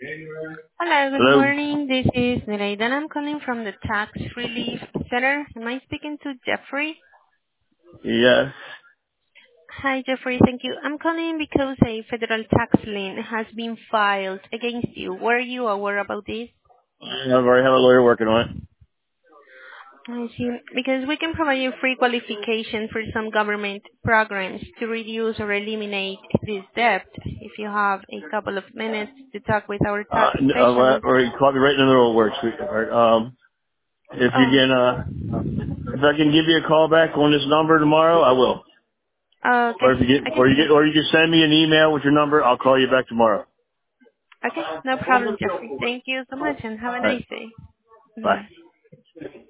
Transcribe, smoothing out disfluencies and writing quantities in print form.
Hello, good Hello? morning. This is Nereida, and I'm calling from the Tax Relief Center. Am I speaking to Jeffrey? Yes. Hi, Jeffrey. Thank you. I'm calling because a federal tax lien has been filed against you. Were you aware about this? I've already have a lawyer working on it. I see. Because we can provide you free qualification for some government programs to reduce or eliminate this debt if you have a couple of minutes to talk with our tax specialist. Or you caught me right in the middle of work, sweetheart. If you Oh, can, if I can give you a call back on this number tomorrow, I will. Or if you okay. get, Okay, sure. or you can send me an email with your number, I'll call you back tomorrow. Okay, no problem, Jeffrey. Thank you so much and have a Alright. nice day. Bye. Bye.